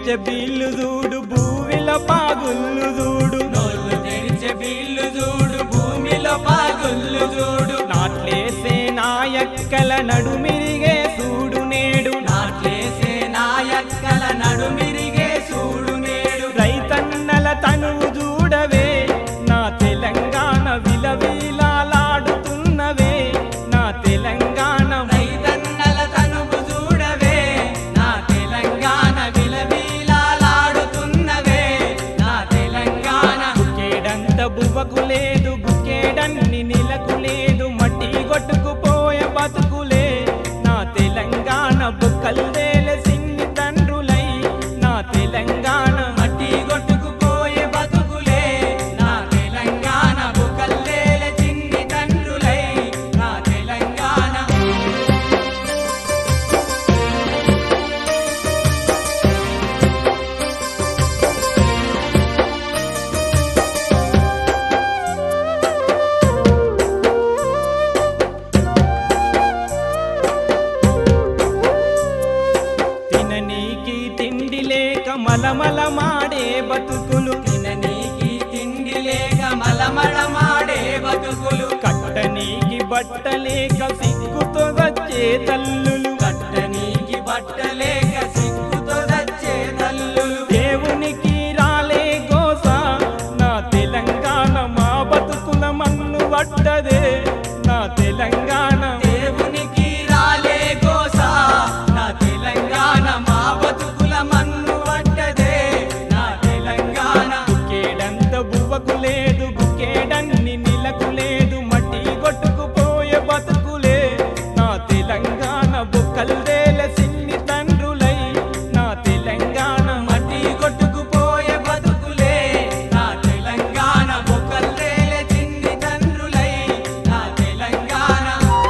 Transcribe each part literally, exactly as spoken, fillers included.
తెరిచే బీళ్ళు చూడు భూమిలో పాగుళ్ళు చూడు నోళ్ళు తెరిచే బీళ్ళు చూడు భూమిలో పాగుళ్ళు చూడు నాట్లేసే నాయక్కల నడుమిరిగే చూడు నేడు నాట్లేసే నాయక్కల నడుమిరిగే చూడు నేడు రైతన్నల తనువు చూడవే నా తెలంగాణ విలవిలాడుతున్నవే నా తెలంగాణ రైతన్నల తనువు చూడవే నా తెలంగాణ విలవిలాడుతున్నవే నా తెలంగాణ బుకేడంత బువ్వకు లేదు బుకేడన్ని నిలకు లేదు మట్టి కొట్టుకుపోయే బతుకులే నా తెలంగాణ బుక్కల్దేలే సిన్ని తండ్రులై నా తెలంగాణ మట్టి కొట్టుకుపోయే బతుకులే నా తెలంగాణ బుకల్లేల చిన్ని తండ్రులై నా తెలంగాణ తిననీకి తిండి లేక మలమలమాడే బతుకులు తిననీకి తిండి లేక మలమళమాడే బతుకులు కట్టనీకి బట్టలేక సిగ్గుతో వచ్చే తల్లులు కట్టనీకి బట్టలేక సిగ్గుతో దచ్చే తల్లులు దేవునికి రాలే గోస నా తెలంగాణ మా బతుకుల మన్ను పట్టదే నా తెలంగాణ దేవునికి రాలే గోస నా తెలంగాణ మా బతుకుల మన్ను పట్టదే నా తెలంగాణ బుకేడంత బువ్వకు లేదు బుకేడన్ని నిలకు లేదు మట్టి కొట్టుకుపోయే బతుకులే నా తెలంగాణ బుక్కల్దేల సిన్ని తండ్రులై నా తెలంగాణ మట్టి కొట్టుకుపోయే బతుకులే నా తెలంగాణ బొక్కల్లేల చిన్ని తండ్రులై నా తెలంగాణ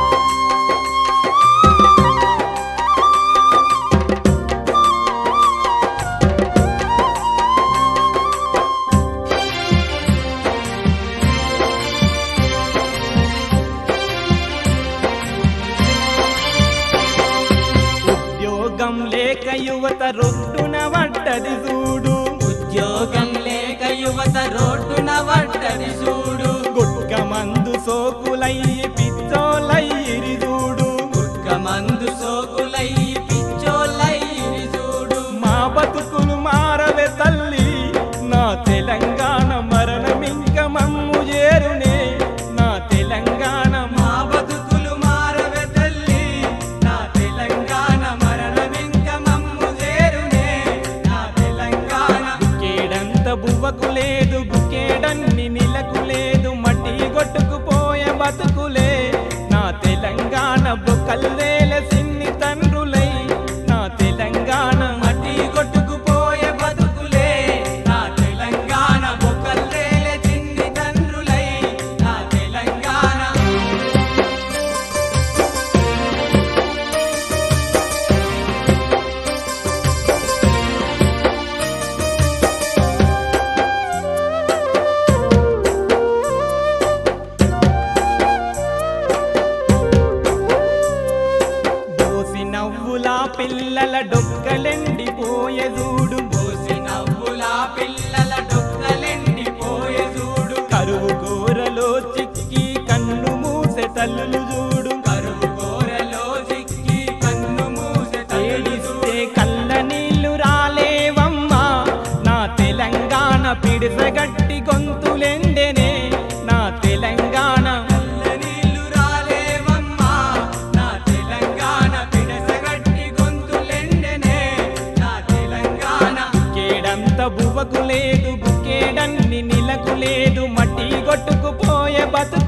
ఉద్యోగం లేక యువత రొట్టున పడ్డది చూడు ఉద్యోగం లేక యువత రోడ్డున పడ్డది చూడు గుట్క మందు సోకులయ్యి పిచ్చోలయ్యిరి చూడు గుట్క మందు సోకులయ్యి పిచ్చోళ్ళయ్యి చూడు మా బతుకులు మారవే తల్లి నా తెలంగాణ మరణమింక మమ్ము చేరునే నా తెలంగాణ మా బతుకులు మారవే తల్లి నా తెలంగాణ మరణమింక మమ్ము చేరునే నా తెలంగాణ బోసి నవ్వుల పిల్లల డొక్కలెండిపోయే చూడు పోసి నవ్వుల పిల్లల డొక్కలెండిపోయే చూడు కరువు కూరలో చిక్కి కన్ను మూసే తల్లులు చూడు కరువు కోరలో చిక్కి కన్ను మూసే తల్లి ఏడిస్తే కళ్ళ నీళ్లు రాలేవమ్మా నా తెలంగాణ పిడిసగట్టి గొంతులెండెనే నా తెలంగాణ నీళ్లు రాలేవమ్మా నా తెలంగాణ పిడసగట్టి గొంతులెండెనే నా తెలంగాణ కేడంత బువ్వకు లేదు బుకేడన్ని నిలకు లేదు మట్టి కొట్టుకుపోయే బతుకు